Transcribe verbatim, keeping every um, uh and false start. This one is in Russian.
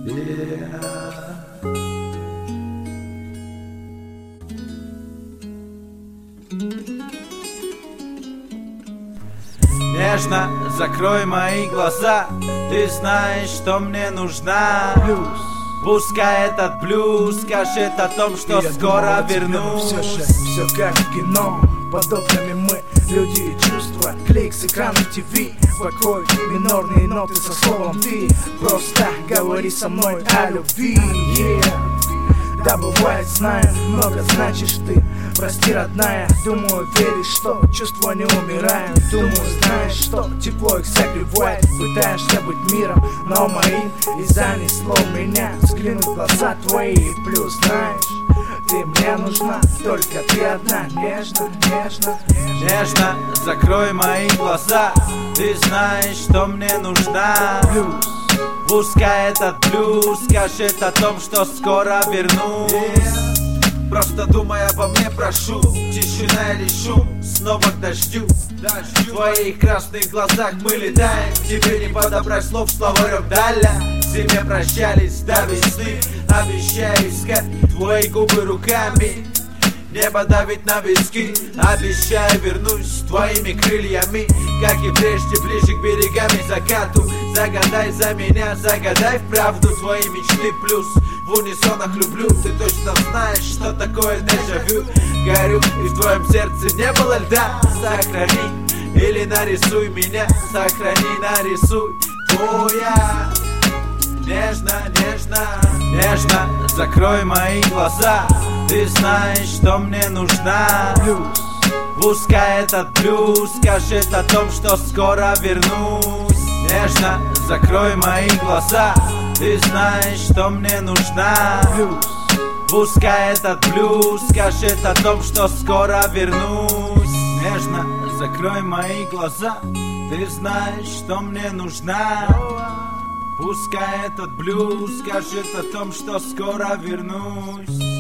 Нежно закрой мои глаза, ты знаешь, что мне нужна. Пускай этот блюз скажет о том, что я скоро вернусь. Все же, все как в кино, подобными мы, люди и чувства. Клик с экранов ти ви, покой, минорные ноты со словом ты. Просто говори со мной о любви, yeah. Да, бывает, знаю, много значишь ты. Прости, родная, думаю, веришь, что чувства не умирают. Думаю, знаешь, что тепло их согревает. Пытаешься быть миром, но моим и занесло меня. Взглянуть в глаза твои, плюс знаешь, ты мне нужна, только ты одна. Нежно, нежно, нежно, нежно закрой мои глаза, ты знаешь, что мне нужна. Плюс пускай этот блюз скажет о том, что скоро вернусь. yeah. Просто думай обо мне, прошу. Тишина или шум, снова к дождю. В твоих красных глазах мы летаем. Тебе не подобрать слов, словарем даля. Зиме прощались до весны. Обещаю искать твои губы руками. Небо давит на виски. Обещаю, вернусь твоими крыльями. Как и прежде, ближе к берегам и закату. Загадай за меня, загадай вправду твои мечты. Плюс в унисонах люблю. Ты точно знаешь, что такое дежавю. Горю, и в твоем сердце не было льда. Сохрани или нарисуй меня. Сохрани, нарисуй. Твоя. Нежно, нежно, нежно закрой мои глаза. Ты знаешь, что мне нужна. Пускай этот блюз скажет о том, что скоро вернусь. Нежно закрой мои глаза. Ты знаешь, что мне нужна. Пускай этот блюз скажет о том, что скоро вернусь. Нежно закрой мои глаза. Ты знаешь, что мне нужна. Пускай этот блюз скажет о том, что скоро вернусь.